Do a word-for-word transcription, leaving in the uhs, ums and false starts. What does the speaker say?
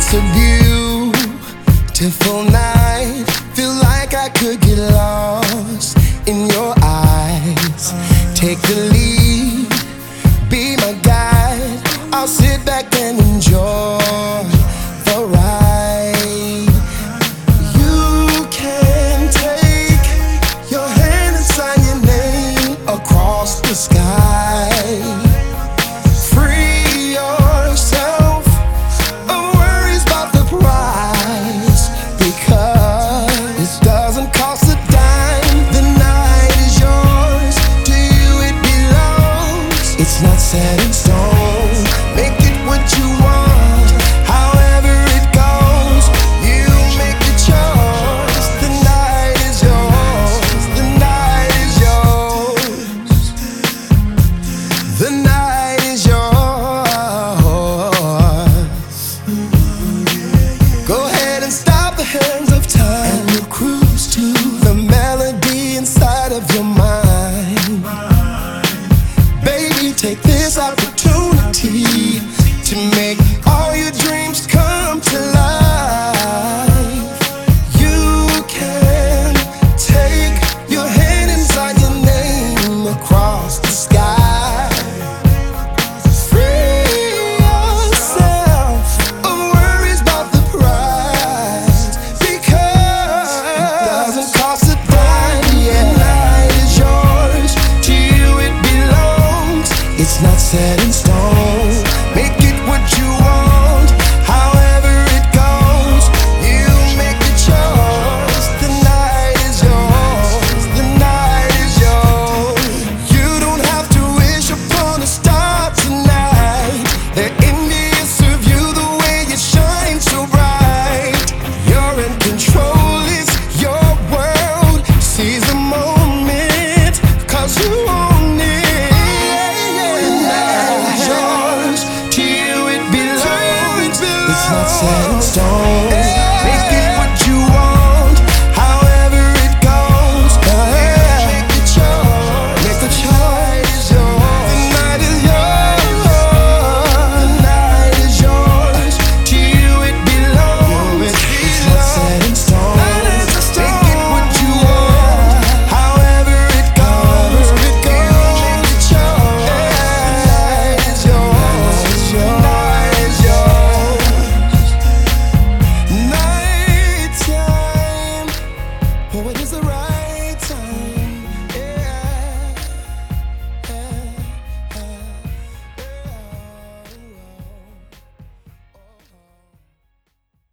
It's a beautiful night. Feel like I could get lost in your eyes. Take the lead, be my guide. I'll sit back and enjoy the ride. You can take your hand and sign your name across the sky. Free yourself of worries about the price, because it doesn't cost a dime. The night is yours, to you it belongs. It's not set in stone, make it what you want, however it goes. You make the choice. The night is yours, the night is yours, the night is yours. Go ahead and stop the hands of time, and we'll cruise to the melody inside of your mind. Baby, take this opportunity to make all your dreams come to life. You can take your hand and sign your name across the sky. Free yourself of worries about the price, because it doesn't cost a dime. Yeah, the night is yours, to you it belongs. It's not set in stone, make it what you want, however it goes. You make the choice. The night is yours, the night is yours. You don't have to wish upon a star tonight. They're envious of you, the way you shine so bright. You're in control, it's your world. Seize the moment, cause you own it. The night is yours, to you it belongs. It's not set in stone.